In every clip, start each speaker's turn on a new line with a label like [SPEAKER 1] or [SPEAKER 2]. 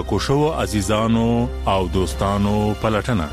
[SPEAKER 1] ورکو شو عزیزانو او دوستانو پلټنه.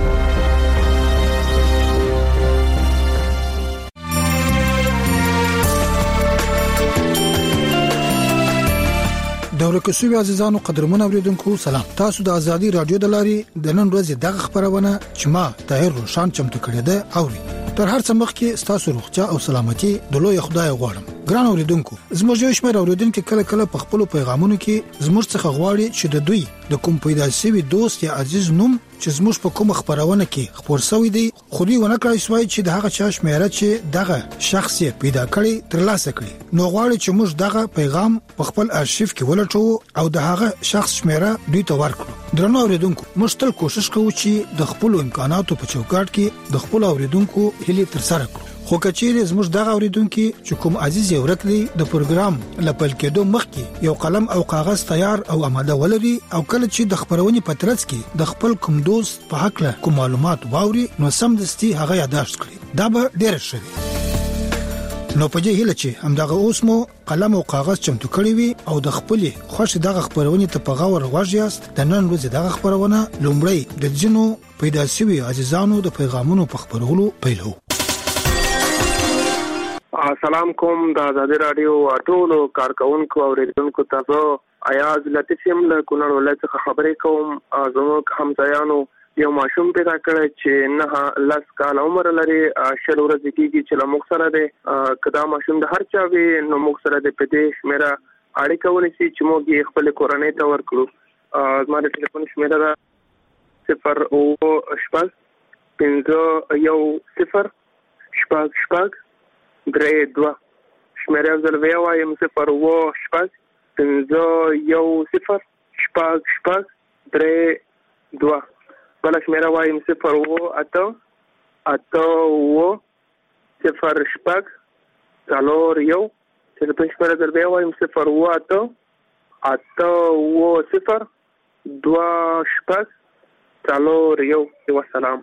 [SPEAKER 2] د ورکوشوي عزیزانو قدرمن اوریدونکو سلام. تاسو د ازادي رادیو د لاري د نن ورځې دغه خبرونه چې ما طاهر روشان چمتو کړی ده اوري. تر هر څه مخکې تاسو روغتیا او سلامتي د لوی خدای غواړم. ګران اوریدونکو، زموږ یو شمېر اوریدونکو کله په خپل پیغامونو کې زموږ څخه غواړي چې د دوی د کوم پیدا شوی دوست یا عزیز نوم چې زموږ په کومه خبرونه کې خبر شوی دی خو دوی ونه کړی شوی چې دغه چا شمیره چې دغه شخص پیدا کړي ترلاسه کړي. نو غواړي چې موږ دغه پیغام په خپل ارشیف کې ولټو او دغه شخص شمیره دوی ته ورکړو. درنو اوریدونکو، موږ تل کوشش کوو چې د خپل امکاناتو په چوکاټ کې د خپل اوریدونکو هلي تر سره کړو. خو کچېره زموږ دغه اوریدونکو چې کوم عزیز یو ورکلی د پروګرام لپاره کېدو مخکې یو قلم او کاغذ تیار او آماده ولري او کله چې د خبرونې پترڅ کې د خپل کوم دوست په حق له کوم معلومات واوري نو سمدستي هغه یاداشت کړي. دا به ډېر ښه وي. نو په دې هیله چې همدغه اوس مو قلم او کاغذ چمتو کړی وي او د خپل خوښ دغه خبرونه ته په غور غوږ یاست. د نن ورځې دغه خبرونه لومړی د جنو پیدا شوی عزیزانو د پیغامونو په خبرولو پیلو.
[SPEAKER 3] السلام کوم د ازادي رادیو ټولو کارکونکو او اوریدونکو تاسو ایاز لطیف یم له کونړ ولایت څخه خبرې کوم. زموږ همځایانو یو ماشوم پیدا کړی چې نه لس کال عمر لري. شل ورځې کېږي چې له موږ سره دی. که دا ماشوم د هر چا وي نو موږ سره د په دې شمېره اړیکه ونیسي چې موږ یې خپلې کورنۍ ته ورکړو. زما د ټلیفون شمېره ده 0 3 شمېره ځل وی وایم 0 بل شمېره وایم 0 ټلیفون شمېره ځل وی وایم 0 والسلام.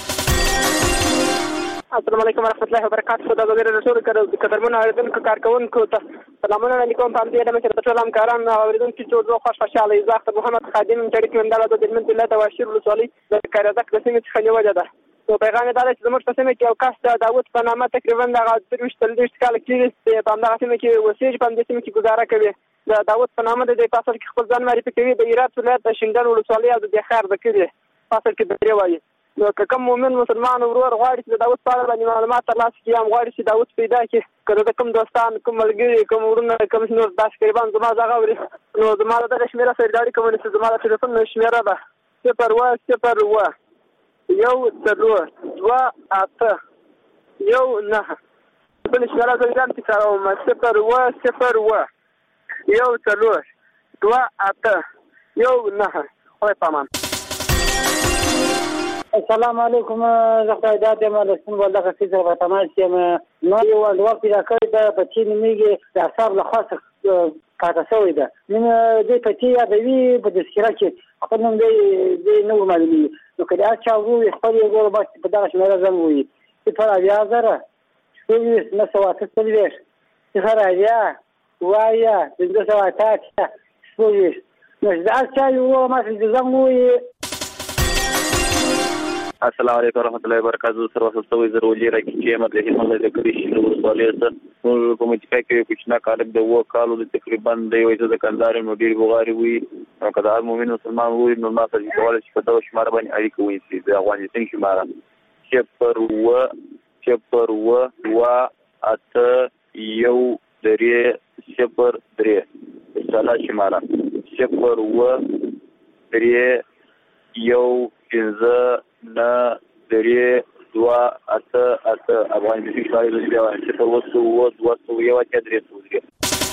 [SPEAKER 4] السلام علیکم ورحمۃ اللہ وبرکاتہ. د غیر رسول قدرمن اوریدونکو کارکونکو ته سلامونه علیکم. په دې ډول چې ټول همکاران اوریدونکو ټول خوشاله ځاخت محمد خادم چړک منډه د دلمن الله تواشیر رسولي د کارزک د سیمې څخه نیولې ده. نو پیغام دا چې زموږ په سیمه کې یو کس د داوود په نامه تقریبا د 23 کال کې په همدغه سیمه کې اوسېږي. په دې سیمه کې گزاره کوي. د داوود په نامه د فاصل کې خپل ځان معرفي کوي. د هرات ولایت د شینډل ولسوالۍ او د خیر د کلی فاصل کې درې وایي. نو کوم مؤمن مسلمان ورور غواړي چې داوود په اړه باندې معلومات ترلاسه کړي، هم غواړي چې داوود پیدا کړي، کله کوم دوستان کوم ملګري کوم ورونه کوم نور داس تقریبا زما ځای غوړي نو زما د شمیره سره ډاډي کوم چې زما د ټلیفون شمیره ده 0 1 0 2 8 1 9 بل شمیره زنګان چې کاروم 0 1 0 2 8 1 9. وای پامان.
[SPEAKER 5] السلام علیکم. زه د مالستون ولغه فیزر غتمال چې نو یو وخت دا کړی د پچین میږي د حساب له خاصه پاتې شوی ده. نن دې پچی یادوي په تذکره کې خپل نوم دې نو معلومي. نو کله چې هغه خپل یو ګور بس په دغه شمیره زموي چې په بیا زره شوی نه سواته تلويش چې سره بیا وایا د سواته شوی نو دا چې یو ما چې زموي.
[SPEAKER 6] السلام علیکم ورحمۃ اللہ وبرکاتہ. سر وسوي ضروري راکې چې مده هیڅ نه کوي چې نو سوالې ته کوم چې کې کچنا کال د وو کالو د تقریبا د یو د کندهار مدیر بغاری وي او کله مومن مسلمان وي نو ما ته ډول چې په دغه شمار باندې اړیکه وي چې د افغانستان شمار 0 سالا شمار 0 نه درې 2 8 افغانستان شمال د بیا چې یو درې.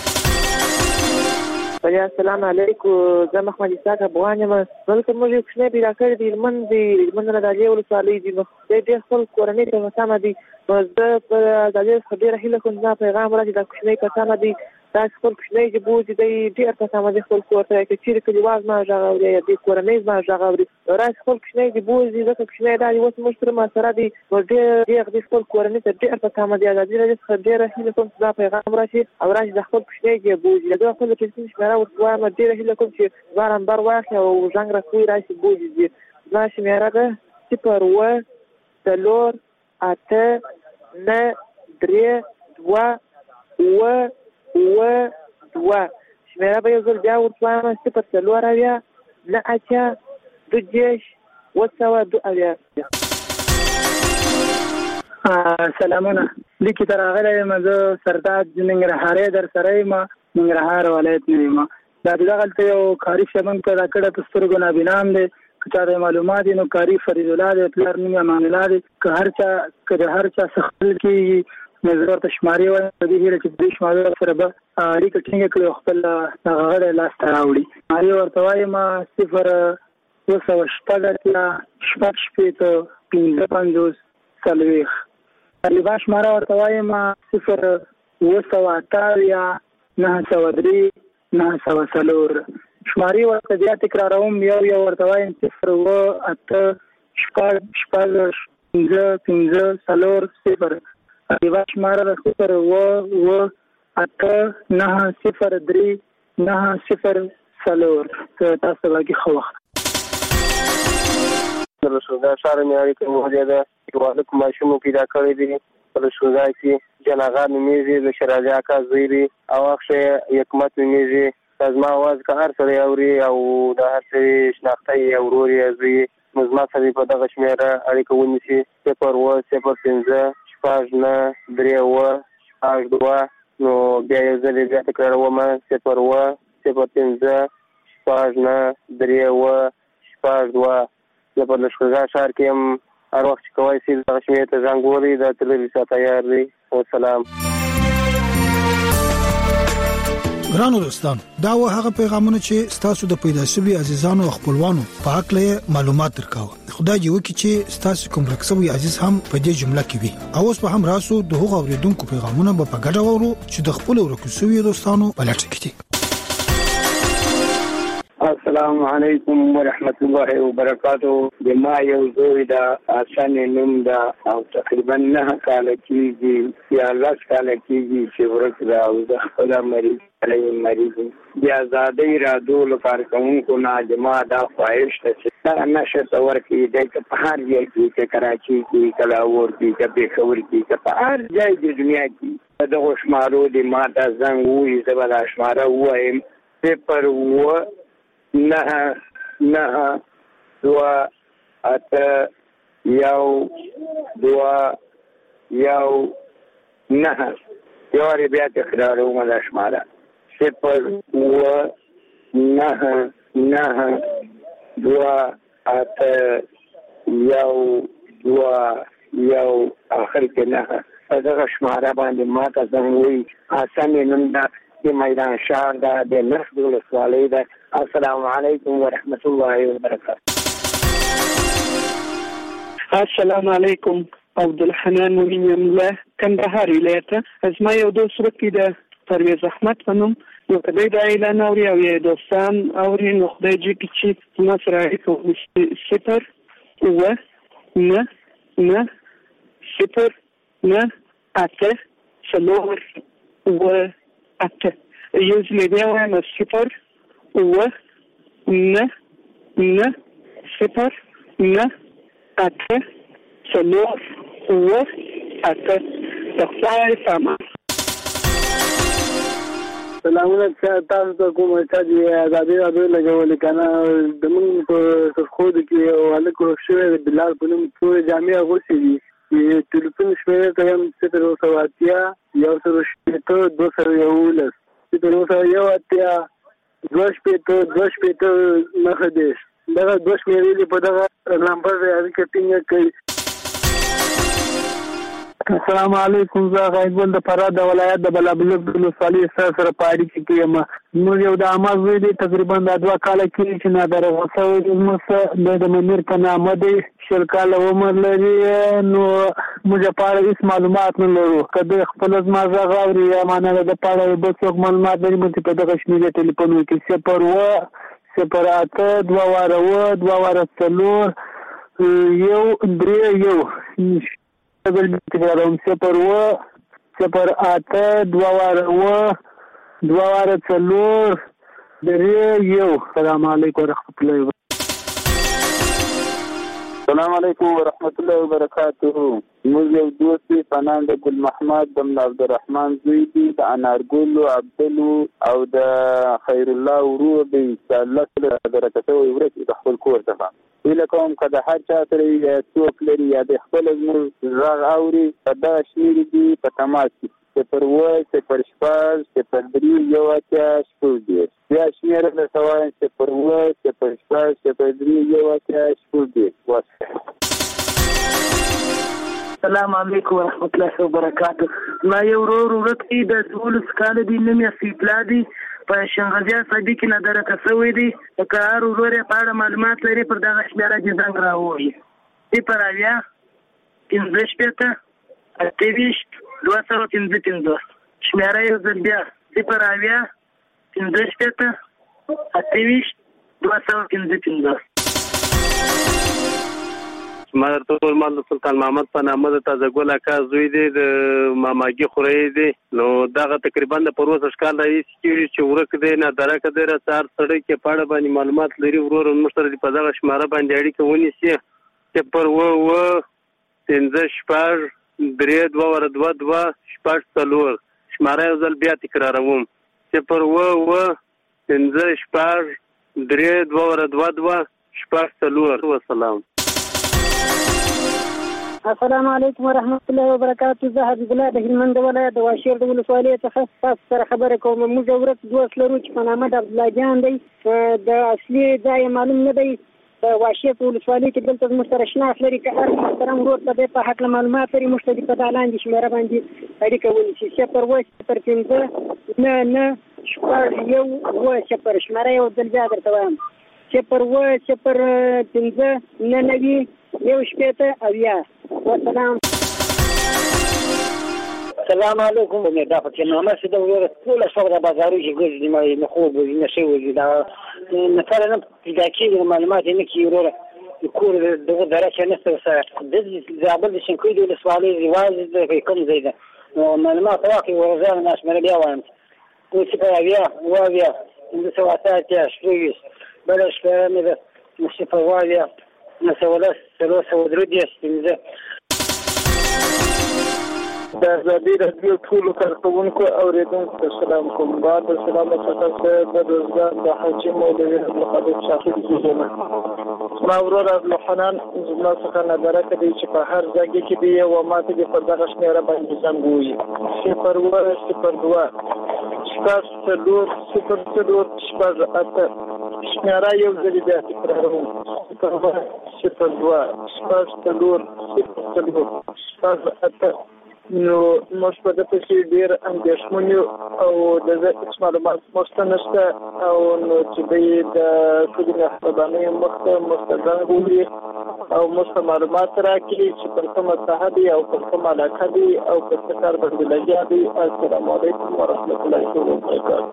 [SPEAKER 4] السلام علیکم. زه محمد اسحاق افغان یم. ولکه موږ یو څه پیدا کړی دی من نه راځي ولسوالۍ دی. نو دې خپل کورنۍ ته سم دي. زه په دې خبره هیله کوم دا پیغام راځي د کوچنۍ کسانو دي دا خپل کوچنی چې بوزي دی ډېر په سمه د خپل کور ته کې چیرې کلیواز ما غږ اوري د کورنۍ ما غږ اوري راځي خپل کوچنی چې بوزي ځکه کوچنی دا اوس موږ سره ما سره دی ډېر د خپل کورنۍ ته ډېر په سمه دی ازادي راځي څخه ډېر هیله کوم چې دا پیغام راشي او راځي د خپل کوچنی چې بوزي دا خپل ټلیفون شمیره ورته ما ډېر هیله کوم چې بارمبر واخلي او ژوند راکوي راشي بوزي دي دا شمیره ده 0-8-9-3-2-2 شمیره به یو ځل بیا ورته 0-9-2-2
[SPEAKER 5] سلامونه لیکي تر هغه مزه سردار ننګرهار در سره ما ننګرهار ولایت نیمه دا دغلته یو کاری شمن کړه کړه پسترګو نه بینام دي کچاره معلومات نو کاری فرید الله د پلار نوم امان الله دي که هر چا سخل کی نظر تشماري و د دې چې د شماري سره به اړیکه ټینګه کړو خپل هغه لاس تراوړي ماري ورته وايي ما 0-2-5-5 سلويخ باش مارا ورته وايي ما 0-9-3-9-4 شماري ورته بیا تکراروم یو ورته وایم 0-8-5-5-4 باش مارا 0-9-0-3-9-4 تاسو لګي خو وخت
[SPEAKER 3] رسودا شهر میاري کې موجوده یو کوم شوم پیدا کړی دی رسودا چې جناغان میزي د شراجا کا زیری او اخشه حکمت میزي تزما आवाज که هر سره اوري او د هر څه شناختي اوروري ازي مزما سره په دغه شمیره اړیکه ونیسي 0-0-5-3-2 نو بیا یو ځل بیا تکراروم 0-0-5-3-2 په لښکرګاه ښار کې هم هر وخت چې کوی شي دغه شمېرې ته زنګ ووهئ دا تللو تیار دی والسلام
[SPEAKER 2] ګرانو دوستان دا و هغه پیغامونه چې ستاسو د پیدا شوي عزیزانو او خپلوانو په حق له معلومات درکاو خدای دې وکړي چې ستاسو کوم رکسوي عزیز هم په دې جمله کې وي او اوس په هم راسو د هغو اوریدونکو پیغامونه په ګډه وورو چې د خپل ورکسوي دوستانو په لټه کې دي
[SPEAKER 7] السلام علیکم ورحمت الله وبرکاتہ د ما یو زوی دا آسان نوم دا او تقریبا 9 کال کېږي یا 10 کال کېږي چې ورک دا او د خپل مریض د آزادۍ رادو لپاره کوونکو نه جما دا خواهش ته چې دا نشه تور کې د په هر ځای کې کراچي کې کلاور کې پېښور کې په هر ځای د دنیا کې د غشمارو د ماته زنګ وې زبر اشماره وایم پر و 9-2-8-1-9 یواری بیا تکراروم د شماره 0-9-2-8-1-2 آخر کې 9 دغه شماره باندې ماته زنګ وې آسان نوم دا د میدان شهر دا د نرخ د ولسوالۍ ده السلام علیکم ورحمت الله وبرکاته
[SPEAKER 8] السلام علیکم عبدالحنان ولیم الله کندهار ولایت از ما یو دوست رکی ده پرویز احمد پنوم یو کدی دا اعلان اوري او یو دوستان اوري نو خدای جی کی چې مصر اړیکه 0-9-0-8 یوزلی بیا وایم 0-9-0-8 تخصای ساما
[SPEAKER 5] سلامونه تاسو ته کوم چې آزادي راډیو لګولې کنه د موږ په خود کې ولکه شوې بلال په نوم ټول جامع غوښتي دي ټلیفون شمیره ته هم 0-2-2-11 دغه 2 شمیرې په دغه نمبر اړیکه ټینګه کوي
[SPEAKER 8] السلام علیکم. زه غایبول د فراه د ولایت د بلابلک د ولسوالۍ سره په اړیکه کې یم. موږ یو د عامه زوی دی، تقریبا د 2 کاله کېږي چې نادرغه شوی دی. موږ د منیر په نامه دی، 20 کاله عمر لري. نو موږ په اړه هیڅ معلومات نه لرو. که دوی خپل زما غږ اوري یا ما نه د په اړه بل څوک معلومات لري، موږ په دغه شمېرې ټلیفون وکړي 0 08 2 4 1 3 1 بل تکرارم 0 08 2 4 1. السلام علیکم ورحمۃ اللہ
[SPEAKER 6] السلام علیکم ورحمۃ اللہ وبرکاتہ. موږ یو دوست په نام د ګل محمد بن عبدالرحمن زوی دی، د انارګل عبدلو او د خیر الله ورور دی چې الله سره درکته وي ورته د خپل کور څخه ویل کوم که د هر چا سره یا څوک لري یا د خپل زموږ غږ اوري په دغه شمېرې کې په تماس کې 0 0 6 0 3 1 8 بیا شمېره درته وایم 0 0 6 0 3 1 8
[SPEAKER 8] السلام علیکم ورحمۃ اللہ وبرکاتہ. ما یو ورور دی د 12 کال دی، نوم یې سیفلا دی، په شنغزیا صدی کې نظر کسوي دی. که هر ورور په اړه معلومات لري پر دغه شمېره دې زنګ راووي 0 15 شپېته 28 255. شمېره یو ځل بیا 0 15 شپېته 28 255.
[SPEAKER 9] ما درته ټول مال د سلطان محمد په نامه د تازه ګل اکا زوی دی، د ماماګي خوري دی. نو دغه تقریبا د پروسه کال رئیس چې ورک دی نه درکه دی را څار سړی کې پاړه باندې معلومات لري. ورور مشترک په دغه شماره باندې اړیکه ونیسي 0 15 شپږ 3 2 2 4 شماره یو ځل بیا تکراروم 0 15 شپږ 3 2 2 4 والسلام.
[SPEAKER 5] السلام علیکم ورحمۃ اللہ وبرکاتہ. زه حبیب الله د هلمند ولایت د واشیر د ولسوالۍ څخه تاسو سره خبرې کوم. موږ ورته دوست لرو چې په نامه د عبدالله جان دی، د اصلي ځای معلوم نه دی. په واشیر په ولسوالۍ کې دلته زموږ سره شناخت لري. که هر محترم ورور ته په هکله معلومات لري، موږ ته په دغه لاندې شمېره باندې اړیکه ونیسي 0 0 5 9 1 0. شمېره یو ځل بیا درته وایم 0 0 5 9 1 8 والسلام.
[SPEAKER 10] السلام علیکم. مې دا په نامه چې د ورور ټول څو بازارو کې ګرځي مې خو به نه شي وځي دا مثلا دا کې معلومات نه کې ورور کور دغه درکه نه سره د زابل د شنکوي د ولسوالۍ ریواز د کوم ځای ده. نو معلومات واقعي ورزان ناس مې بیا وایم چې په بیا د سواتات یا شوي بلش مې د مصطفی نسولس 313
[SPEAKER 3] د ازادي راډیو ټولو کارکوونکو اوریدونکو ته سلام کوم. بعد سلام څخه د روزګار د حاجي مولوي محمد شاهد زوجنا ما ورور الحنان زما څخه نظر کوي چې په هر ځای کې دی او ماته د پردغه شمیره باندې څنګه وي 0 0 شمیره یو ځل بیا تکراروم 0 نو موږ په دغه کې ډېر اندېښمن یو او د هیڅ معلومات موږ نشته او نو چې د کلي مهربانۍ مستګان وي او موږ معلومات راکړي چې پر کومه ساحه دی او پر کومه علاقه دی او په څه کار باندې لګیا دی. السلام علیکم ورحمۃ اللہ وبرکاتہ.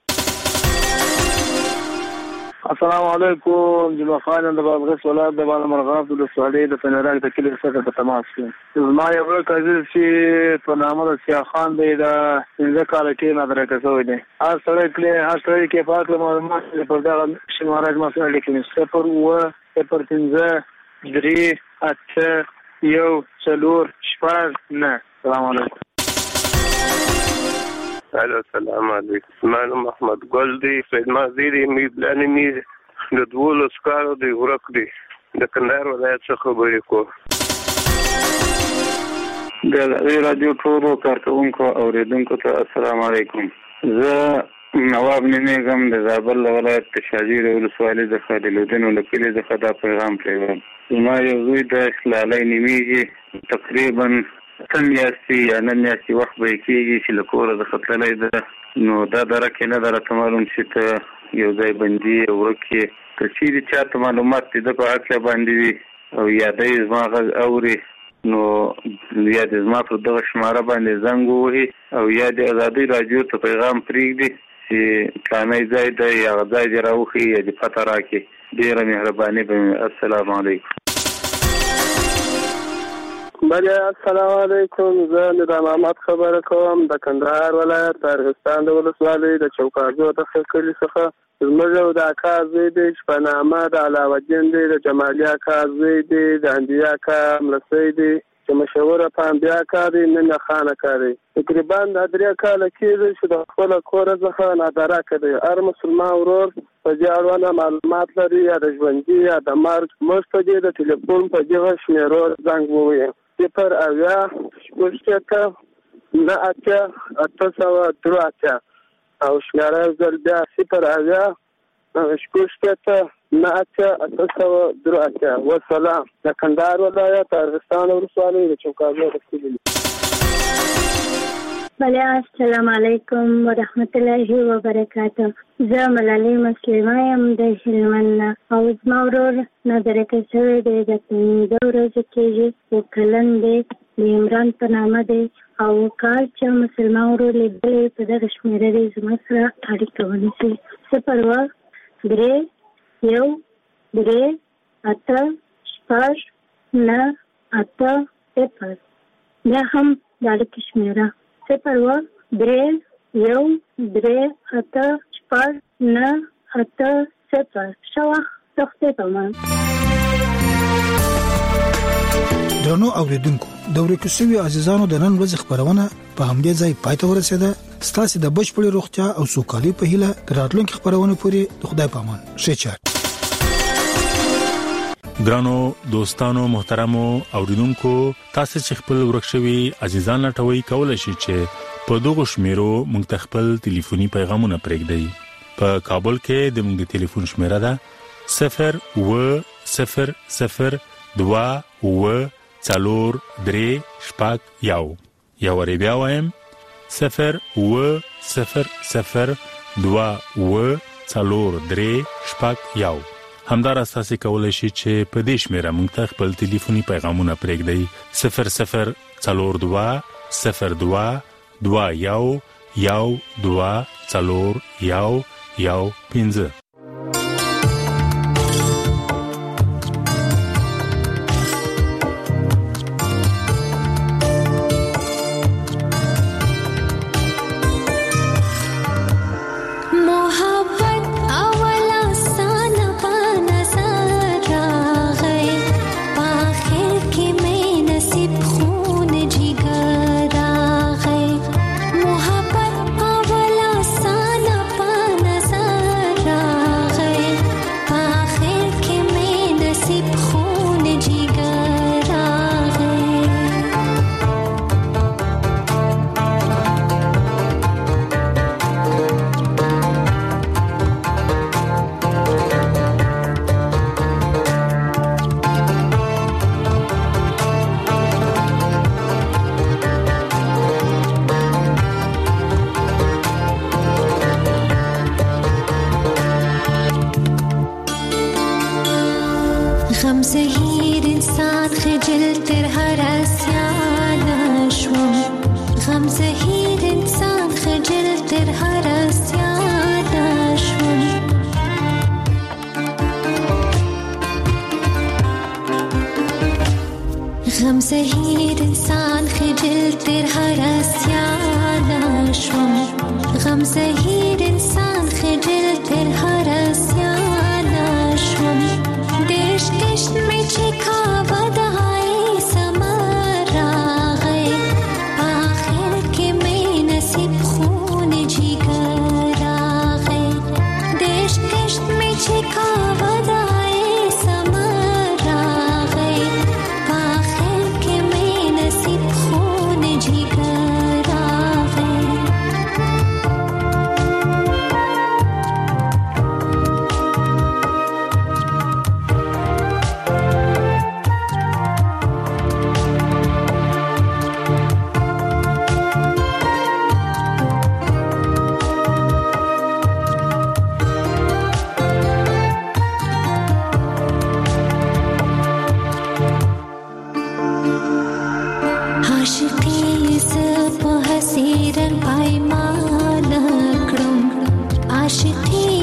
[SPEAKER 11] السلام علیکم. جمعه خان د بادغیس ولایت د بالامرغاب د ولسوالۍ د پنراک د کلي سره په تماس کې. زما یو ورور چې په نامه د سیاه خان دی، د 15 کال کې نظر کسوي دی. هر سړی کې پاک معلومات پر دغه شماره ما سره لیکلي 0 0 15 3 8 1 4 9. السلام علیکم.
[SPEAKER 12] السلام علیکم. منو محمد ګل دی، فیض مازیری می بلانی می د 12 کالو دی ورک دی د کندهار ولایت څخه خبرې کوم.
[SPEAKER 11] د رادیو ټولو کارکوونکو اوریدونکو ته السلام علیکم. زه نواب نمیږم د زابل ولایت د شاجوی ولسوالۍ د خالدالدین ولکلي څخه دا پیغام پیغام. زما یو زوی د اسلالۍ نمیږي، تقریبا
[SPEAKER 13] تم یاستي یا نن یاستي وخت به کېږي چې له کوره د ختللی ده نو دا درکې نه ده راته معلوم چې ته یو ځای بندي ورک یې که چیرې چاته معلومات دې د په هکله باندې وي او یا دی زما غږ اوري نو یا دې زما پر دغه شماره باندې زنګ ووهي او یا د ازادۍ راډیو ته پیغام پرېږدي چې فلانی ځای دی یا هغه ځای دې راوښي یا دې پته راکړي. ډېره مهرباني به مې. السلام علیکم.
[SPEAKER 3] بله السلام علیکم. زه نظام احمد خبره کوم د کندهار ولایت ارغستان د ولسوالۍ د چوکاجو د کلي څخه. زموږ یو د اکا زوی دی چې په نامه د علاوه الدین دی، د جمالي اکا زوی دی، د اندیا اکا ملسی دی چې مشهوره پانبیا اکا دی، نن خان اکا دی. تقریبا د 3 کاله کېږي چې د خپل کور څخه نادرکه دی. هر مسلمان ورور په دې اړه معلومات لري یا د ژوندي یا د مرګ موږ ته د ټلیفون په دغه شمیرو زنګ ووهي 080-893 او شمیره زل بیا 080-893 والسلام. د کندهار ولایت ارغستان ولسوالۍ د چوکاجو د کلي.
[SPEAKER 14] بله السلام علیکم ورحمت الله وبرکاته. زه ملالۍ مسلمه یم د هلمند او زما ورور نادرکه شوی دی د 15 ورځې کېږي او کلن دی د عمران په نامه دی او کال چې مسلمان ورور لیدلی په دغه شمېره دی زما سره اړیکه ونیسي 0-3-1-8-6-9-8-0. بیا هم د اړیکې شمېره 0-3-1-8-6-9-8-0. ښه وخت سختۍ په مان.
[SPEAKER 2] درنو اوریدونکو د ورکو شوي عزیزانو د نن ورځې خبرونه په همدې ځای پای ته ورسېده. ستاسو د بشپړې روغتیا او سوکالۍ په هیله تر راتلونکي خبرونه پورې د خدای په امان. ښه چار.
[SPEAKER 1] ګرانو دوستانو محترمو اوریدونکو تاسو چې خپل ورک شوي عزیزان لټوي کولای شئ چې په دغه شمیرو موږ خپل ټلیفوني پیغامونه پرېږدئ. په کابل کې د موږ ټلیفون شمیره ده 0-0-0-2-4-3-1. یا ور بیا وایم 0-0-0-2-4-3-1. همدار اساسي کولای شي چې په دې شمیره موږ ته خپل ټلیفوني پیغامونه پرېږدئ 0-0-4-2-1-2-4-1-15.
[SPEAKER 15] देश किश्त में छिका बधाई सा आशिकी